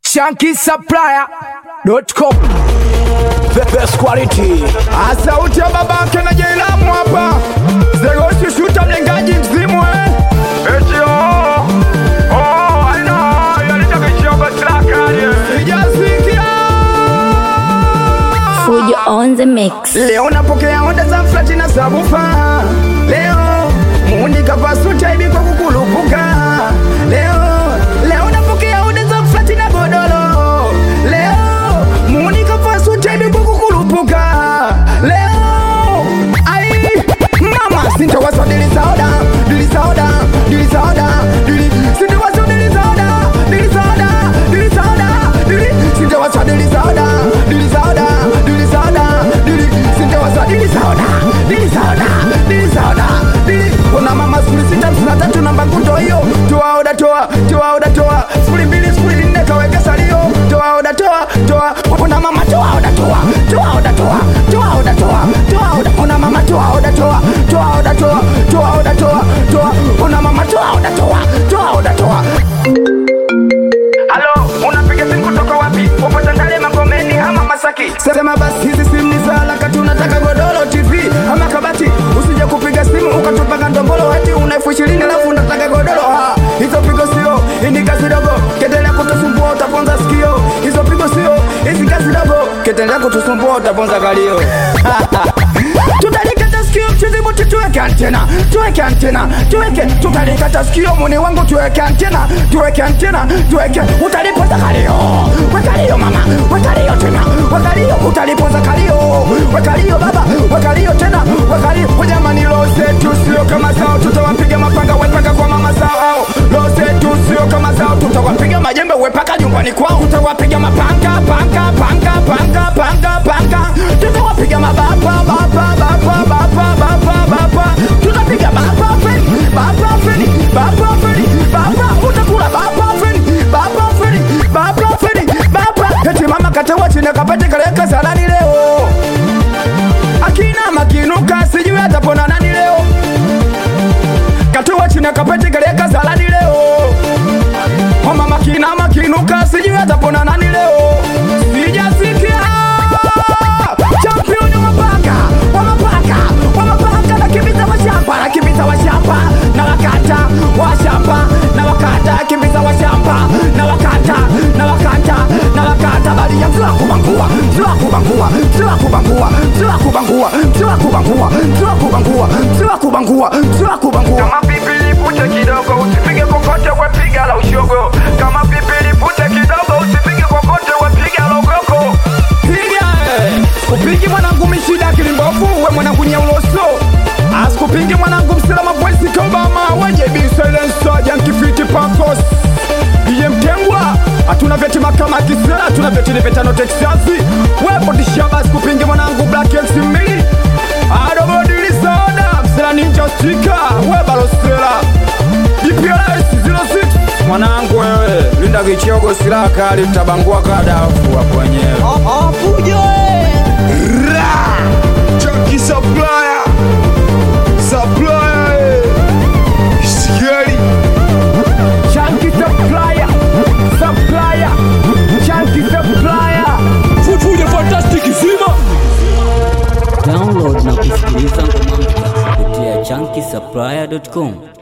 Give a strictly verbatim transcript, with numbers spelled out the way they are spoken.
Shanky Supplier dot com. The best quality. Asauti ya babake na Jailamu hapa. Zegosi shuta mlengaji mzimu eh. Eti oh. Oh, I know. Yalita kichiogo slaka ye. Sijasikia. Fujo on the mix. Leo napokea onda za flati na sabufa. Leo mundi kava suta hivi kwa kukulupuka. Leo Leo napokea onda za flati na godolo. Leo mundi kava suta hivi kwa kukulupuka. Leo ai mama sinta waso dili sauda, dili sauda, dili sauda, dili sinta waso dili sauda, dili sauda, dili sauda, dili sinta waso dili sauda, dili sauda, dili sauda, dili sinta waso dili sauda, dili sauda, dili sauda, dili ona mama sifuri sita sifuri tatu namba kuto hiyo toa oda toa toa oda toa sifuri mbili sifuri nne kaweka salio toa oda toa toa ona mama toa oda toa toa oda toa toa oda toa toa oda ona mama toa oda toa toa oda toa toa oda toa toa ona mama toa oda toa toa oda toa. Halo, unapiga simu kutoka wapi? Upo Tandale Magomeni ama Masaki? Sema basi hizi simu ni sala kati unataka godoro T V ama kabati. Usije kupiga simu ukatupa ndombolo eti una elfu ishirini alafu unataka godoro. Ha, hizo pigo sio, hii kazi dogo. Kedelea kutusumbua utaponza sikio. Hizo pigo sio, hizi kazi dogo. Kedelea kutusumbua utaponza kalio. Tutalikata sikio mchizi muti tuweke antena. Tuweke antena, tuweke. Tutalikata sikio muni wangu tuweke antena. Tuweke antena, tuweke. Utalipoza kalio. Wekalio mama, wekalio tena. Wekalio, utalipoza kalio. Wekalio baba, wekalio tena. Wekalio, wajamani lose tu sio kama sao. Tutawapiga mapanga wepaka kwa mama sao. Lose tu sio kama sao. Tutawapiga majembe wepaka nyumbani kwao. Tutawapiga mapanga, panga, panga, panga, panga, panga. Tutawapiga mabapa, bapa, bapa, bapa, bapa, bapa. Tutapiga bapa feni, bapa feni, bapa feni, bapa. Utakula bapa feni, bapa feni, bapa feni, bapa. Eti mama katewa chini kapate kaleka salani leo. Akina makinuka sijui atapona nani leo. Katewa chini kapate kaleka salani leo. Mama makina makinuka sijui atapona nani leo. Sijasikia. Champion wa mapaka, wa mapaka, wa mapaka na kimbiza wa shamba, na kimbiza wa shamba, na wakata wa shamba, na wakata kimbiza wa shamba, na wakata, na wakata, na wakata bali ya mzua kubangua, mzua kubangua, mzua kubangua, mzua kubangua, mzua kubangua, mzua kubangua, mzua kubangua, mzua kubangua. Kama pipili pute kidogo usipige kokote wepiga la ushogo. Kama pipili pute kidogo usipige kokote wepiga la ukoko. Kupingi mwanangu mishida kilimbofu we mwanangu nyauloso. Askupingi mwanangu msilama voice kobama. Wenye bi silencer janki fiti pakos. Iye mtengwa atuna veti makama kisera. Atuna veti ni vetano Texasi. Wepo dishaba askupingi mwanangu Black X mili. Adobo dilisada msela ninja sticker. Weba losela D P R S zero six. Mwanangu wewe linda kichiogo silaka alitabangua kadafu wapo wenyewe. Oh, oh, fujo eh. Ra! Shanky Supplier! Supplier! Eh. Scary! Shanky Supplier. Supplier. Shanky Supplier. Fujo fantastic zima. Download na kusikiliza ngoma mpya kupitia shanky supplier dot com.